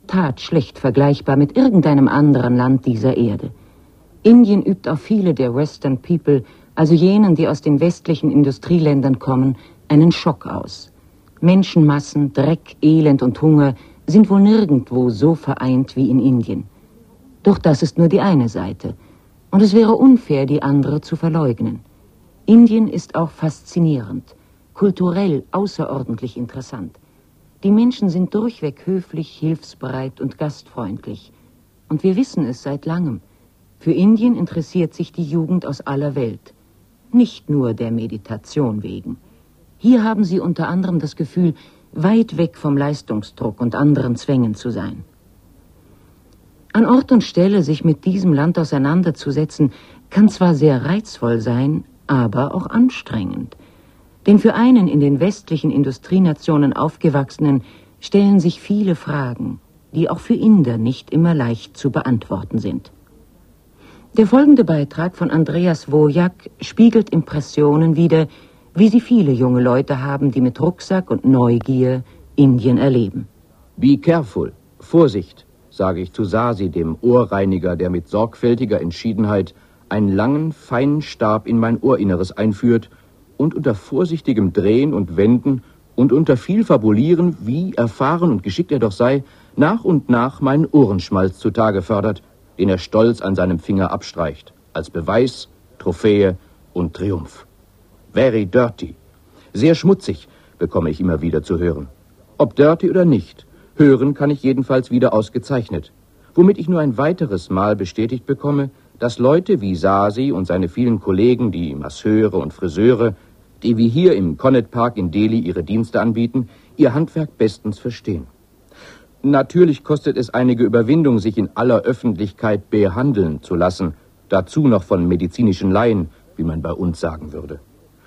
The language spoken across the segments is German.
Tat schlecht vergleichbar mit irgendeinem anderen Land dieser Erde. Indien übt auf viele der Western People, also jenen, die aus den westlichen Industrieländern kommen, einen Schock aus. Menschenmassen, Dreck, Elend und Hunger sind wohl nirgendwo so vereint wie in Indien. Doch das ist nur die eine Seite. Und es wäre unfair, die andere zu verleugnen. Indien ist auch faszinierend, kulturell außerordentlich interessant. Die Menschen sind durchweg höflich, hilfsbereit und gastfreundlich. Und wir wissen es seit langem. Für Indien interessiert sich die Jugend aus aller Welt. Nicht nur der Meditation wegen. Hier haben sie unter anderem das Gefühl, weit weg vom Leistungsdruck und anderen Zwängen zu sein. An Ort und Stelle sich mit diesem Land auseinanderzusetzen, kann zwar sehr reizvoll sein, aber auch anstrengend. Denn für einen in den westlichen Industrienationen aufgewachsenen stellen sich viele Fragen, die auch für Inder nicht immer leicht zu beantworten sind. Der folgende Beitrag von Andreas Wojak spiegelt Impressionen wider, wie sie viele junge Leute haben, die mit Rucksack und Neugier Indien erleben. Be careful, Vorsicht, sage ich zu Sasi, dem Ohrreiniger, der mit sorgfältiger Entschiedenheit einen langen, feinen Stab in mein Ohrinneres einführt und unter vorsichtigem Drehen und Wenden und unter viel Fabulieren, wie erfahren und geschickt er doch sei, nach und nach meinen Ohrenschmalz zutage fördert, den er stolz an seinem Finger abstreicht, als Beweis, Trophäe und Triumph. Very dirty. Sehr schmutzig, bekomme ich immer wieder zu hören. Ob dirty oder nicht, hören kann ich jedenfalls wieder ausgezeichnet, womit ich nur ein weiteres Mal bestätigt bekomme, dass Leute wie Sasi und seine vielen Kollegen, die Masseure und Friseure, die wie hier im Connaught Park in Delhi ihre Dienste anbieten, ihr Handwerk bestens verstehen. Natürlich kostet es einige Überwindung, sich in aller Öffentlichkeit behandeln zu lassen, dazu noch von medizinischen Laien, wie man bei uns sagen würde.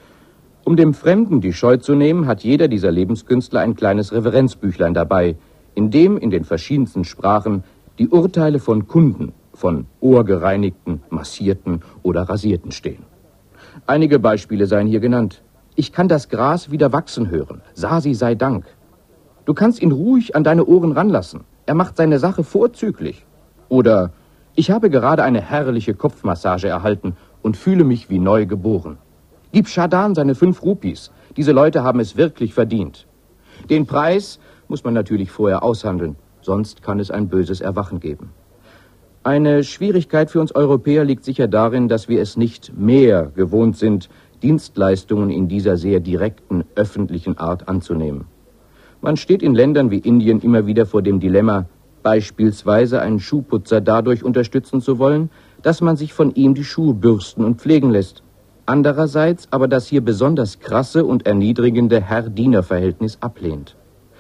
Um dem Fremden die Scheu zu nehmen, hat jeder dieser Lebenskünstler ein kleines Referenzbüchlein dabei, in dem in den verschiedensten Sprachen die Urteile von Kunden, von ohrgereinigten, massierten oder rasierten stehen. Einige Beispiele seien hier genannt. Ich kann das Gras wieder wachsen hören. Sasi sei Dank. Du kannst ihn ruhig an deine Ohren ranlassen. Er macht seine Sache vorzüglich. Oder ich habe gerade eine herrliche Kopfmassage erhalten und fühle mich wie neu geboren. Gib Shadan seine 5 Rupees. Diese Leute haben es wirklich verdient. Den Preis muss man natürlich vorher aushandeln, sonst kann es ein böses Erwachen geben. Eine Schwierigkeit für uns Europäer liegt sicher darin, dass wir es nicht mehr gewohnt sind, Dienstleistungen in dieser sehr direkten, öffentlichen Art anzunehmen. Man steht in Ländern wie Indien immer wieder vor dem Dilemma, beispielsweise einen Schuhputzer dadurch unterstützen zu wollen, dass man sich von ihm die Schuhe bürsten und pflegen lässt. Andererseits aber das hier besonders krasse und erniedrigende Herr-Diener-Verhältnis ablehnt.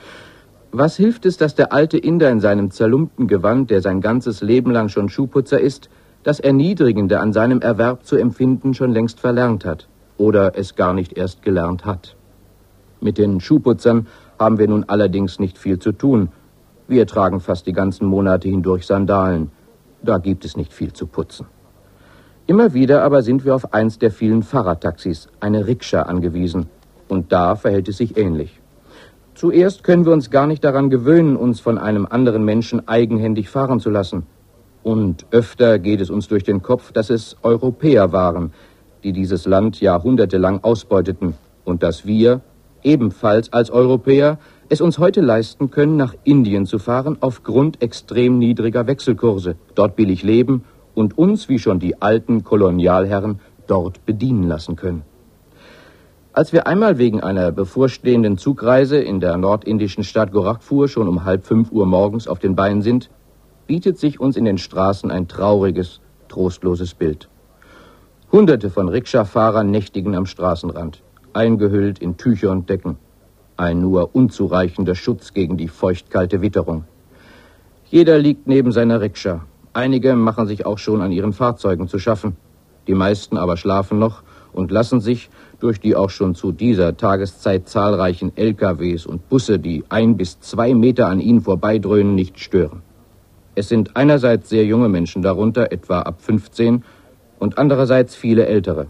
Was hilft es, dass der alte Inder in seinem zerlumpten Gewand, der sein ganzes Leben lang schon Schuhputzer ist, das Erniedrigende an seinem Erwerb zu empfinden schon längst verlernt hat oder es gar nicht erst gelernt hat? Mit den Schuhputzern haben wir nun allerdings nicht viel zu tun. Wir tragen fast die ganzen Monate hindurch Sandalen. Da gibt es nicht viel zu putzen. Immer wieder aber sind wir auf eins der vielen Fahrradtaxis, eine Rikscha, angewiesen. Und da verhält es sich ähnlich. Zuerst können wir uns gar nicht daran gewöhnen, uns von einem anderen Menschen eigenhändig fahren zu lassen. Und öfter geht es uns durch den Kopf, dass es Europäer waren, die dieses Land jahrhundertelang ausbeuteten und dass wir, ebenfalls als Europäer, es uns heute leisten können, nach Indien zu fahren aufgrund extrem niedriger Wechselkurse, dort billig leben und uns, wie schon die alten Kolonialherren, dort bedienen lassen können. Als wir einmal wegen einer bevorstehenden Zugreise in der nordindischen Stadt Gorakhpur schon um 4:30 Uhr morgens auf den Beinen sind, bietet sich uns in den Straßen ein trauriges, trostloses Bild. Hunderte von Rikscha-Fahrern nächtigen am Straßenrand, eingehüllt in Tücher und Decken. Ein nur unzureichender Schutz gegen die feuchtkalte Witterung. Jeder liegt neben seiner Rikscha. Einige machen sich auch schon an ihren Fahrzeugen zu schaffen. Die meisten aber schlafen noch und lassen sich durch die auch schon zu dieser Tageszeit zahlreichen LKWs und Busse, die 1 bis 2 Meter an ihnen vorbeidröhnen, nicht stören. Es sind einerseits sehr junge Menschen darunter, etwa ab 15, und andererseits viele Ältere.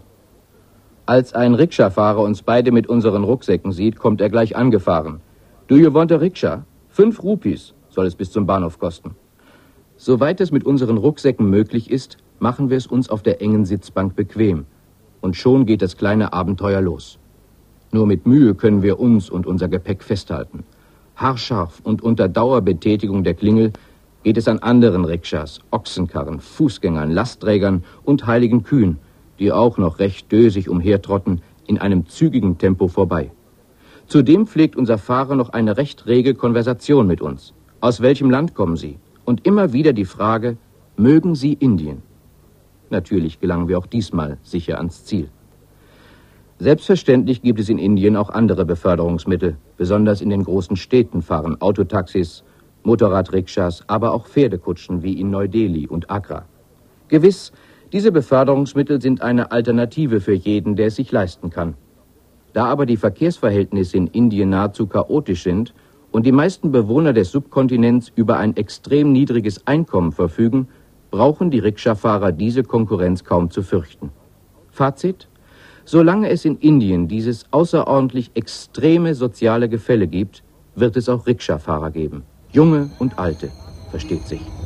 Als ein Rikscha-Fahrer uns beide mit unseren Rucksäcken sieht, kommt er gleich angefahren. Do you want a Rikscha? 5 Rupees. soll es bis zum Bahnhof kosten. Soweit es mit unseren Rucksäcken möglich ist, machen wir es uns auf der engen Sitzbank bequem. Und schon geht das kleine Abenteuer los. Nur mit Mühe können wir uns und unser Gepäck festhalten. Haarscharf und unter Dauerbetätigung der Klingel geht es an anderen Rikschas, Ochsenkarren, Fußgängern, Lastträgern und heiligen Kühen, die auch noch recht dösig umhertrotten, in einem zügigen Tempo vorbei. Zudem pflegt unser Fahrer noch eine recht rege Konversation mit uns. Aus welchem Land kommen Sie? Und immer wieder die Frage, mögen Sie Indien? Natürlich gelangen wir auch diesmal sicher ans Ziel. Selbstverständlich gibt es in Indien auch andere Beförderungsmittel. Besonders in den großen Städten fahren Autotaxis, Motorradrikschas, aber auch Pferdekutschen wie in Neu-Delhi und Agra. Gewiss, diese Beförderungsmittel sind eine Alternative für jeden, der es sich leisten kann. Da aber die Verkehrsverhältnisse in Indien nahezu chaotisch sind und die meisten Bewohner des Subkontinents über ein extrem niedriges Einkommen verfügen, brauchen die Rikscha-Fahrer diese Konkurrenz kaum zu fürchten. Fazit: Solange es in Indien dieses außerordentlich extreme soziale Gefälle gibt, wird es auch Rikscha-Fahrer geben. Junge und Alte, versteht sich.